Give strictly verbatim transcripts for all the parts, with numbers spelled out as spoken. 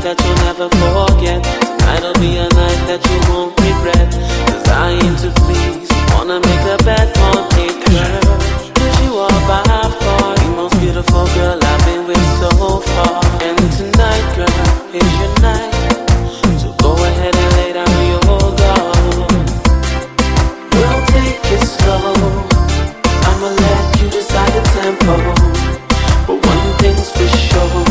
that you'll never forget. Tonight'll be a night that you won't regret. Cause I aim to please, wanna make a bet on it, girl. Cause you are by far the most beautiful girl I've been with so far. And tonight, girl, is your night. So go ahead and lay down your guard. We'll take it slow, I'ma let you decide the tempo. But one thing's for sure,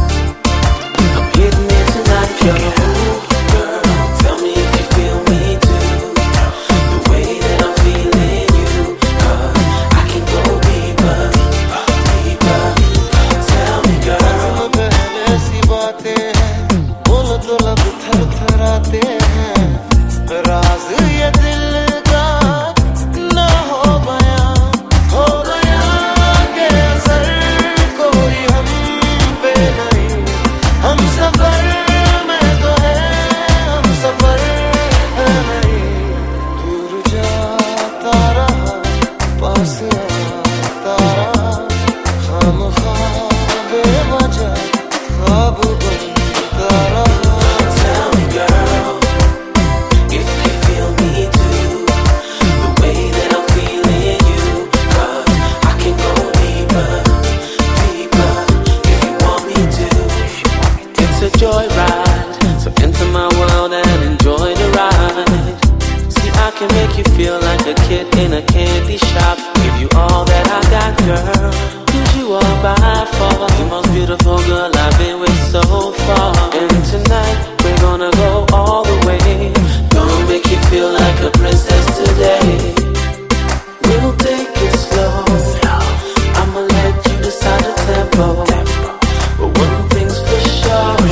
I'm hitting it tonight, yo. Girl, tell me if you feel me too, the way that I'm feeling you. Cause I can go deeper, deeper. Tell me, girl. पहले सी बातें हैं, बोलो तो लब थर थराते हैं. राज ये दिल का ना हो गया, हो गया के असर कोई हम पे नहीं. हम सफर में तो है, हम सफर है नहीं. दूर जाता रहा, पास आता रहा. खामख्वाह बेवजह ख्वाब बनता रहा. Tell me, girl, if you feel me too, the way that I'm feeling you. Cause I can go deeper, deeper, if you want me to. It's a joyride, so enter my world and enjoy the ride. See, I can make you feel like a kid in a candy shop. Give you all that I got, girl. Cause you are by far the most beautiful girl I've been with so far. And tonight, we're gonna go all the way. Gonna make you feel like a princess today. We'll take it slow, I'ma let you decide the tempo. But one thing's for sure,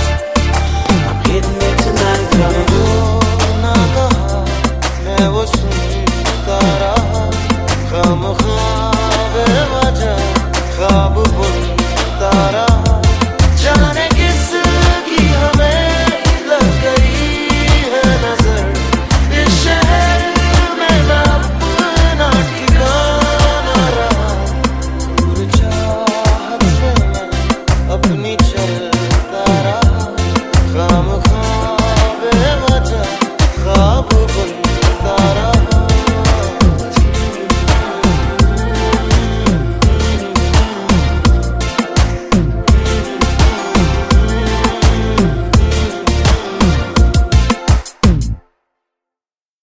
I'm hitting it tonight, जो girl. ना कहा मैं वो सुनता रहा. खामख्वाह बेवजह ख्वाब बुनता रहा.